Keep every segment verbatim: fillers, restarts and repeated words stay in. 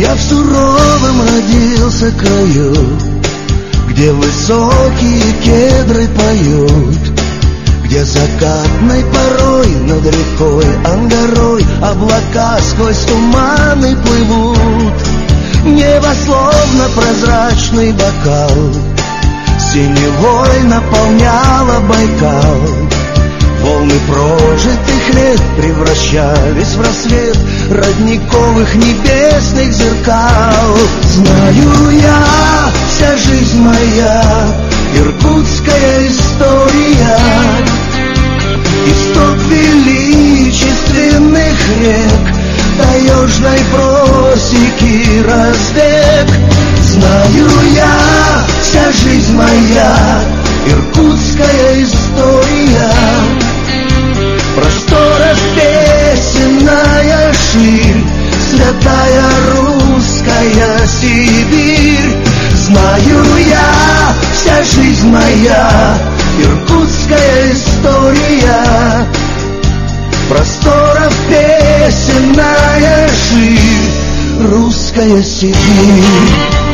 Я в суровом родился краю, где высокие кедры поют, где закатной порой над рекой Ангарой облака сквозь туманы плывут. Небо словно прозрачный бокал синевой наполняло Байкал. Волны прожитых лет превращались в рассвет родниковых небесных зеркал. Знаю я, вся жизнь моя иркутская история, исток величественных рек до южной просеки разбег. Знаю я, вся жизнь моя иркутская история, просторов песенная ширь, святая русская Сибирь. Знаю я, вся жизнь моя иркутская история, просторов песенная ширь, русская Сибирь.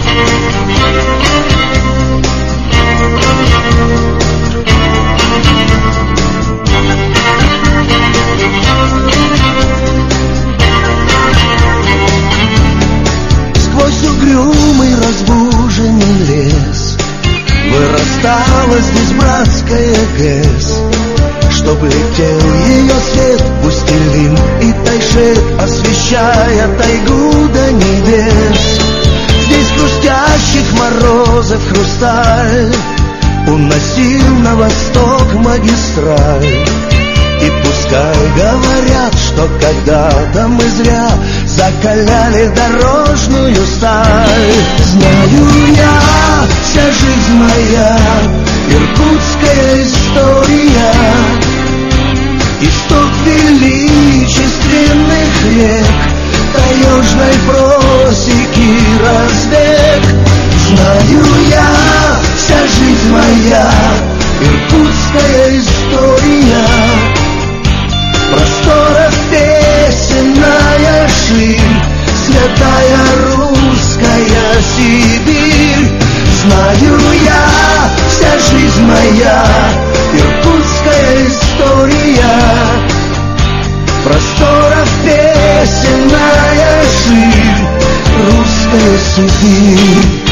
Угрюмый разбуженный лес вырастала здесь братская ГЭС, чтоб летел ее свет Бустелин и Тайшет, освещая тайгу до небес. Здесь хрустящих морозов хрусталь уносил на восток магистраль. И пускай говорят, что когда-то мы зря закаляли дорожную сталь. Знаю я, вся жизнь моя иркутская история, исток величественных рек до южной просеки разбег. Знаю я, вся жизнь моя иркутская история, просторов песенная ширь, святая русская Сибирь. Знаю я, вся жизнь моя иркутская история, просторов песенная ширь, русская Сибирь.